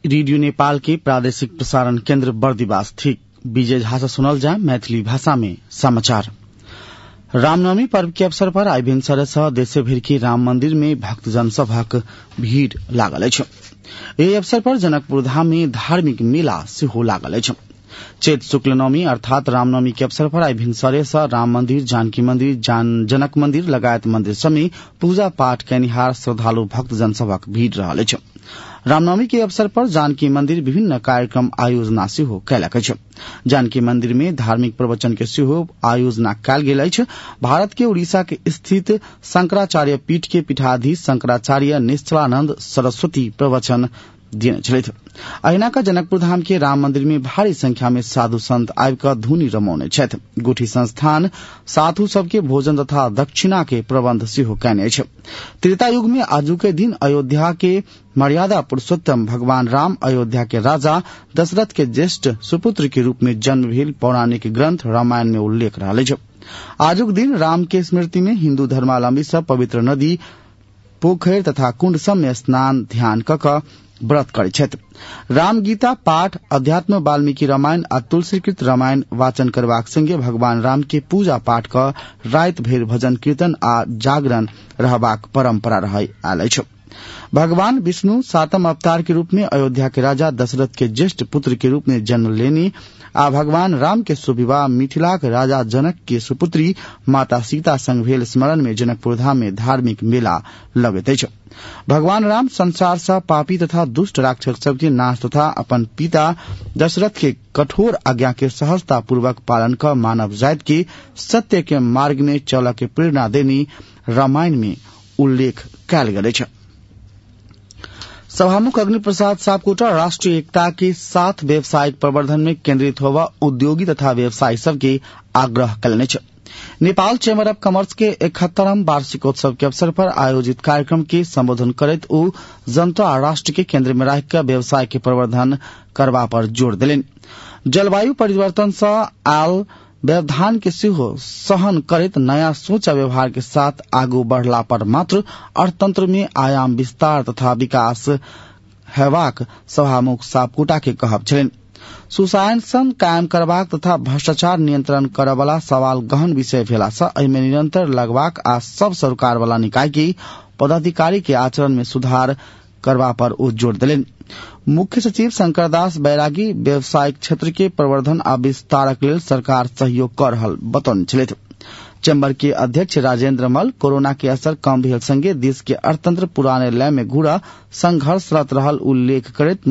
Radio Nepal के प्रादेशिक प्रसारण केन्द्र बर्दिवास ठीक विजय झा से सुनल जाए मैथिली भाषा में समाचार। रामनवमी पर्व के अवसर पर आई भिनसरे सह देशे भर के राम मंदिर में भक्तजन सभक भीड़ लागल अछि। एहि अवसर पर जनकपुर धाम में धार्मिक मेला सेहो लागल अछि। चैत शुक्ल नवमी अर्थात रामनवमी के अवसर पर आई भिनसरे सह राम मंदिर, जानकी मंदिर, जनक मंदिर लगायत मंदिर सब में पूजा पाठ कनिहार श्रद्धालु भक्तजन सभक भीड़ रहल अछि। रामनवमी के अवसर पर जानकी मंदिर विभिन्न कार्यक्रम आयोजना सेहो कयलक अछि। जानकी मंदिर में धार्मिक प्रवचन के सेहो आयोजना कयल गेल अछि। भारत के उड़ीसा के स्थित शंकराचार्य पीठ के पीठाधीश शंकराचार्य निश्चलानंद सरस्वती प्रवचन दिने छलथि। अहिना का जनकपुर धाम के राम मंदिर में भारी संख्या में साधु संत आबि क धुनी रमौने छथि। गुठी संस्थान साधु सबके भोजन तथा दक्षिणा के प्रबंध सेहो कयने अछि। त्रेता युग में आजू के दिन अयोध्या के मर्यादा पुरुषोत्तम भगवान राम अयोध्या के राजा दशरथ के ज्येष्ठ सुपुत्र के रूप में जन्म भेल पौराणिक ग्रंथ रामायण में उल्लेख रहल अछि। आजुक दिन राम के स्मृति में हिन्दू धर्मावलंबी सब पवित्र नदी, पोखरि तथा कुंड सब में स्नान ध्यान क व्रत करै छथि। राम गीता पाठ, अध्यात्म वाल्मीकि रामायण आ तुलसीकृत रामायण वाचन करबाक संगे भगवान राम के पूजा पाठ क राति भरि भजन कीर्तन आ जागरण रहबाक परंपरा रहै आयल अछि। भगवान विष्णु सातम अवतार के रूप में अयोध्या के राजा दशरथ के ज्येष्ठ पुत्र के रूप में जन्म लेनी आ भगवान राम के सुविवाह मिथिला के राजा जनक के सुपुत्री माता सीता संग भेल स्मरण में जनकपुर धाम में धार्मिक मेला लगैत अछि। भगवान राम संसार सँ पापी तथा दुष्ट राक्षस सबके नाश तथा अपन पिता दशरथ के कठोर आज्ञा के सहजता पूर्वक पालन क मानव जाति के सत्य के मार्ग में चल के प्रेरणा देनी रामायण में उल्लेख कयल गेल अछि। सभामुख अग्नि प्रसाद सापकोटा राष्ट्रीय एकता के साथ व्यावसायिक प्रवर्धन में केंद्रित होवा उद्योगी तथा व्यवसायी सबके आग्रह कयलनि अछि। नेपाल चैम्बर ऑफ कॉमर्स के 71वां वार्षिकोत्सव के अवसर पर आयोजित कार्यक्रम के संबोधन करैत ओ जनता आ राष्ट्र के केंद्र में राखि क व्यवसाय के प्रवर्धन करबा पर जोर देलनि। जलवायु परिवर्तन सँ आयल व्यवधान के सेहो सहन करैत नया सोच आ व्यवहार के साथ आगू बढ़ला पर मात्र अर्थतंत्र में आयाम विस्तार तथा विकास हेबाक सभामुख सापकोटा के कहब छलनि। सुशासन कायम करबाक तथा भ्रष्टाचार नियंत्रण करबला सवाल गहन विषय भेला सँ एहि में निरंतर लगबाक आ सब सरकार वाला निकाय के पदाधिकारी के आचरण में सुधार करबा पर ओ जोर देलनि। मुख्य सचिव शंकर दास बैरागी व्यावसायिक क्षेत्र के प्रवर्धन आ विस्तारक लेल सरकार सहयोग कर रहल बतौने छलथि। चैम्बर के अध्यक्ष राजेंद्र मल कोरोना के असर कम भेल संगे देश के अर्थतंत्र पुराने लय में घुरा संघर्षरत रहल उल्लेख करैत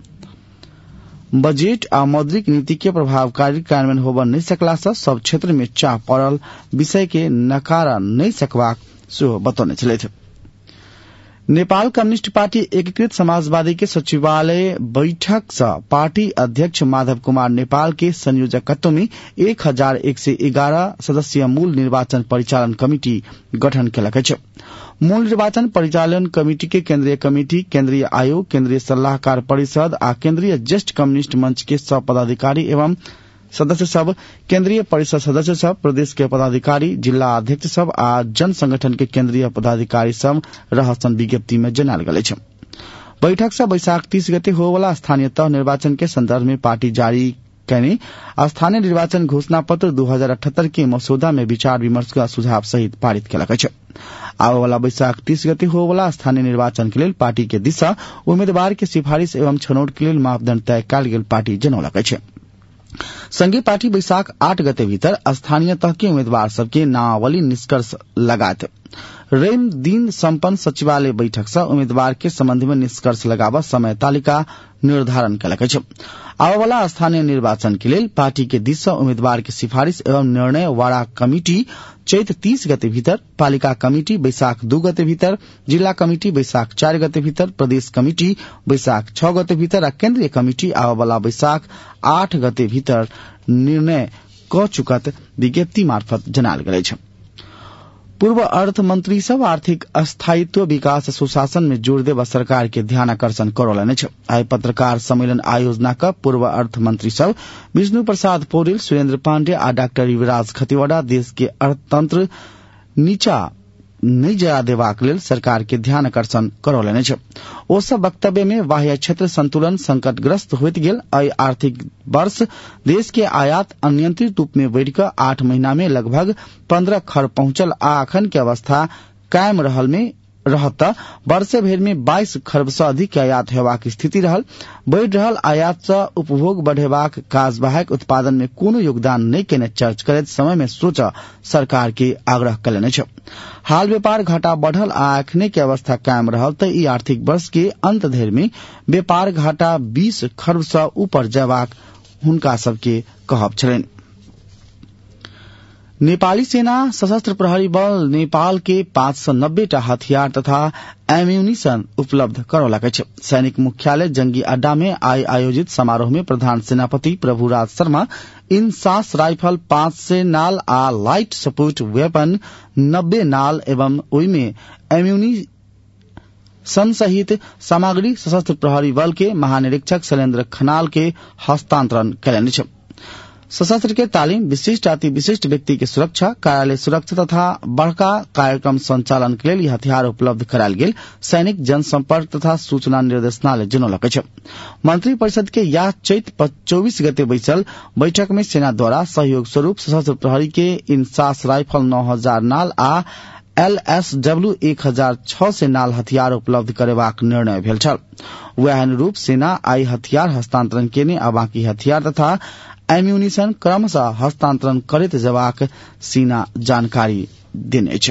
बजट आ मौद्रिक नीति के प्रभावकारी कार्यान्वयन होबऽ नहीं सकला सँ सब क्षेत्र में चाप पड़ल विषय के नकारा नहीं सकबाक सेहो बतौने छलथि। नेपाल कम्युनिस्ट पार्टी एकीकृत समाजवादी के सचिवालय बैठक सँ पार्टी अध्यक्ष माधव कुमार नेपाल के संयोजकत्व में 1111 सदस्यीय मूल निर्वाचन परिचालन कमिटी गठन कयलक अछि। मूल निर्वाचन परिचालन कमिटी के केंद्रीय कमिटी, केंद्रीय आयोग, केंद्रीय सलाहकार परिषद आ केंद्रीय ज्येष्ठ कम्युनिस्ट मंच के सब पदाधिकारी एवं सदस्य सब, केंद्रीय परिषद सदस्य सब, प्रदेश के पदाधिकारी, जिला अध्यक्ष सब आ जन संगठन के केंद्रीय पदाधिकारी सब रहसन विज्ञप्ति में जनाल गेल अछि। बैठक से बैसाख 30 गते होवला स्थानीय तह निर्वाचन के संदर्भ में पार्टी जारी कैने स्थानीय निर्वाचन घोषणा पत्र 2078 के मसौदा में विचार विमर्श का सुझाव सहित पारित कयलक अछि। आवे वाला बैसाख 30 गते होवला स्थानीय निर्वाचन के लेल पार्टी के दिशा उम्मीदवार के सिफारिश एवं छनौट के लेल मापदंड तय कयल गेल पार्टी जनौलक अछि। संघीय पार्टी बैसाख 8 गते भीतर स्थानीय तह के उम्मीदवार सबके नामावली निष्कर्ष लगात रैम दिन संपन्न सचिवालय बैठक से उम्मीदवार के संबंध में निष्कर्ष लगावा समय तालिका निर्धारण कयलक अछि। आवे वाला स्थानीय निर्वाचन के लेल पार्टी के दिस से उम्मीदवार के सिफारिश एवं निर्णय वाला कमिटी चैत 30 गते भीतर, पालिका कमिटी बैसाख 2 गते भीतर, जिला कमिटी बैसाख 4 गते भीतर, प्रदेश कमिटी बैसाख 6 गते भीतर आ केंद्रीय कमिटी आवे वाला बैसाख 8 गते भीतर निर्णय क चुकत विज्ञप्ति मार्फत जनाल गेल अछि। पूर्व अर्थ मंत्री सब आर्थिक अस्थायित्व विकास सुशासन में जोर देवा सरकार के ध्यान आकर्षण करौलनि अछि। आइ पत्रकार सम्मेलन आयोजना का पूर्व अर्थ मंत्री सब विष्णु प्रसाद पौडेल, सुरेंद्र पांडे आ डॉक्टर युवराज खतिवड़ा देश के अर्थतंत्र नीचा नहीं जरा देबाक लेल सरकार के ध्यान आकर्षण करौलनि अछि। ओ सब वक्तव्य में बाह्य क्षेत्र संतुलन संकटग्रस्त होइत गेल। एहि आर्थिक वर्ष देश के आयात अनियंत्रित रूप में बढ़ि कऽ 8 महीना में लगभग 15 खरब पहुंचल आ अखन के अवस्था कायम रहत वर्ष भर में 22 खरब से अधिक आयात हेबाक स्थिति रहल। बढ़ि रहल आयात से उपभोग बढ़ेबाक काज बाहेक उत्पादन में कोनो योगदान नहीं केने चर्च करैत समय में सोच सरकार के आग्रह कयलनि अछि। हाल व्यापार घाटा बढ़ल आ अखने के अवस्था कायम रहल त ई आर्थिक वर्ष के अंत धरि में व्यापार घाटा 20 खरब से ऊपर जयबाक हुनका सबके कहब छलनि। नेपाली सेना सशस्त्र प्रहरी बल नेपाल के 590 टा हथियार तथा एम्यूनिशन उपलब्ध करौलक अछि। सैनिक मुख्यालय जंगी अड्डा में आयोजित समारोह में प्रधान सेनापति प्रभुराज शर्मा इंसास राइफल 500 नाल आ लाइट सपोर्ट वेपन 90 नाल एवं ओई में एम्यूनिशन सहित सामग्री सशस्त्र प्रहरी बल के महानिरीक्षक शैलेन्द्र खनाल के हस्तांतरण कयलनि अछि। सशस्त्र के तालीम, विशिष्ट अति विशिष्ट व्यक्ति के सुरक्षा, कार्यालय सुरक्षा तथा बड़का कार्यक्रम संचालन के लिए हथियार उपलब्ध करायल गेल सैनिक जनसंपर्क तथा सूचना निर्देशनालय जनौलक अछि। मंत्री परिषद के यह चैत 24 गते बैसल बैठक में सेना द्वारा सहयोग स्वरूप सशस्त्र प्रहरी के इंसास राइफल 9000 नाल आ LSW 1006 से नाल हथियार उपलब्ध करेबाक निर्णय भेल छल। वह अनुरूप सेना आई हथियार हस्तांतरण केने आ बाकी हथियार तथा एम्यूनिशन क्रमशः हस्तांतरण करैत जबाक सेना जानकारी देने अछि।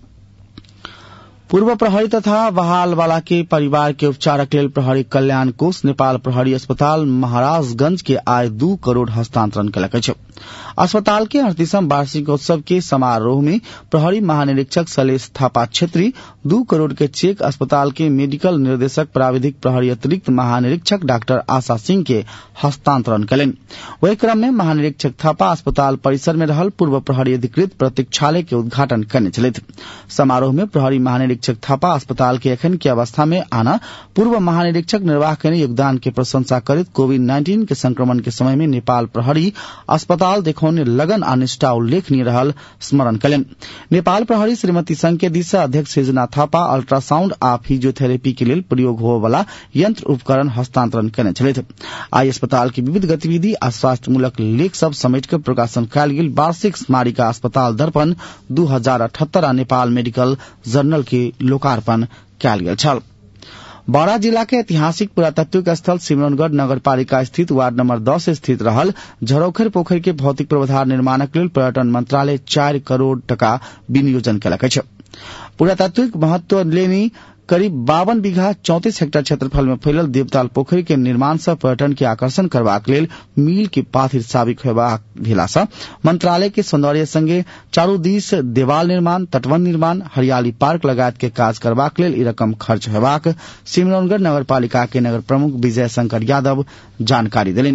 पूर्व प्रहरी तथा बहाल वाला के परिवार के उपचारक लेल प्रहरी कल्याण कोष नेपाल प्रहरी अस्पताल महाराजगंज के आय 2 करोड़ हस्तांतरण कयलक अछि। अस्पताल के 38वां वार्षिकोत्सव के समारोह में प्रहरी महानिरीक्षक शैलेश थापा छेत्री 2 करोड़ के चेक अस्पताल के मेडिकल निर्देशक प्राविधिक प्रहरी अतिरिक्त महानिरीक्षक डॉक्टर आशा सिंह के हस्तांतरण कयलनि। वही क्रम में महानिरीक्षक थापा अस्पताल परिसर में रहल पूर्व प्रहरी अधिकृत प्रतीक्षालय के उद्घाटन करने छलथि। समारोह में प्रहरी महानिरीक्षक थापा अस्पताल के एखन की अवस्था में आना, पूर्व महानिरीक्षक निर्वाह के योगदान के प्रशंसा करत कोविड-19 के संक्रमण के समय में नेपाल प्रहरी अस्पताल देखौने लगन आ निष्ठा उल्लेखनीय रहल स्मरण कयलनि। नेपाल प्रहरी श्रीमती संघ के दिशा अध्यक्ष सृजना थापा अल्ट्रासाउंड आ फिजियोथेरेपी के लिए प्रयोग होबय वाला यंत्र उपकरण हस्तांतरण कयने छलथि। आई अस्पताल की विविध गतिविधि आ स्वास्थ्य मूलक लेख सब समेट कर प्रकाशन कयल गेल वार्षिक स्मारिका अस्पताल दर्पण 2078 आ नेपाल मेडिकल जर्नल के लोकार्पण कयल गेल छल। बारा जिला के ऐतिहासिक पुरातात्विक स्थल सिमरौनगढ़ नगरपालिका स्थित वार्ड नंबर 10 स्थित रहल झरोखर पोखर के भौतिक पूर्वाधार निर्माणक लेल पर्यटन मंत्रालय 4 करोड़ टका विनियोजन कयलक अछि। पुरातात्विक महत्व लेनी करीब 52 बीघा 34 हेक्टेयर क्षेत्रफल में फैलल देवताल पोखरी के निर्माण से पर्यटन के आकर्षण करबाक लेल मील के पाथिर साबिक हेबाक भेला से मंत्रालय के सौंदर्य संगे चारू दिस देवाल निर्माण, तटबंध निर्माण, हरियाली पार्क लगायत के काज करबाक लेल ई रकम खर्च हेबाक सिमरौनगढ़ नगरपालिका के नगर प्रमुख विजय शंकर यादव जानकारी देलनि।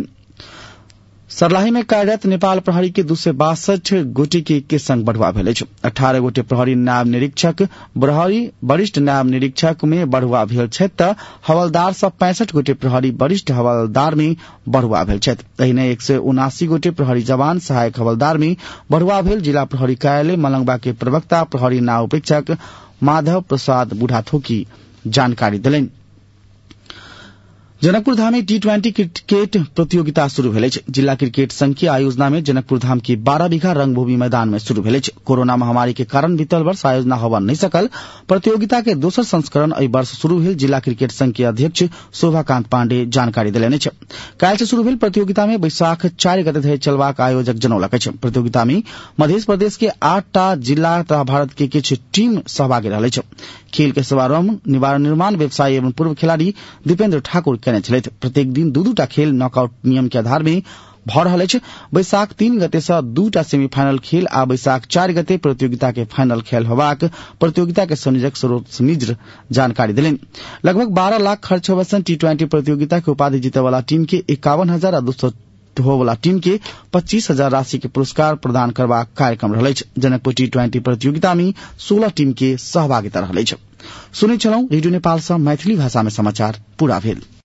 सर्लाही में कार्यरत नेपाल प्रहरी के 262 गोटे के संग बढ़वा भेल अछि। 18 गोटे प्रहरी नायब निरीक्षक प्रहरी वरिष्ठ नायब निरीक्षक में बढ़वा भेल छथि त हवलदार सब 65 गोटे प्रहरी वरिष्ठ हवलदार में बढ़वा भेल छथि। तहिने 179 गोटे प्रहरी जवान सहायक हवलदार में बढ़वा भेल जिला प्रहरी कार्यालय मलंगवा के प्रवक्ता प्रहरी नाउपेक्षक माधव प्रसाद बुढ़ाथोकी जानकारी देलनि। जनकपुर धाम में T20 क्रिकेट प्रतियोगिता शुरू भेल अछि। जिला क्रिकेट संघ की आयोजना में जनकपुर धाम के 12 बीघा रंगभूमि मैदान में शुरू भेल अछि। कोरोना महामारी के कारण बीतल वर्ष आयोजना होबा नहीं सकल। प्रतियोगिता के दोसर संस्करण एहि वर्ष शुरू भेल जिला क्रिकेट संघ के अध्यक्ष शोभाकांत पांडे जानकारी देलनि अछि। काल्हि से शुरू भेल प्रतियोगिता में बैसाख 4 गते धरि चलबाक आयोजक जनौलक अछि। प्रतियोगिता में मध्य प्रदेश के 8 टा जिला तथा भारत के किछु टीम सहभागी रहल अछि। खेल के शुभारंभ निर्माण व्यवसायी एवं पूर्व खिलाड़ी दीपेंद्र ठाकुर कयने छलथि। प्रत्येक दिन 2-2 टा खेल नॉकआउट नियम के आधार में भ रहल अछि। बैसाख 3 गते से 2 टा सेमीफाइनल खेल आ बैसाख 4 गते प्रतियोगिता के फाइनल खेल होबाक प्रतियोगिता के संयोजक सरोज मिश्र जानकारी देलनि। लगभग 12 लाख खर्च होबसन T20 प्रतियोगिता के उपाधि जीते वाला टीम के 51,000 आ 200 हो वाला टीम के 25,000 राशि के पुरस्कार प्रदान करबाक कार्यक्रम रहल अछि। जनकपुर T20 प्रतियोगिता में 16 टीम के सहभागिता रहल अछि। सुनै छलौं रेडियो नेपाल से मैथिली भाषा में समाचार पूरा भेल।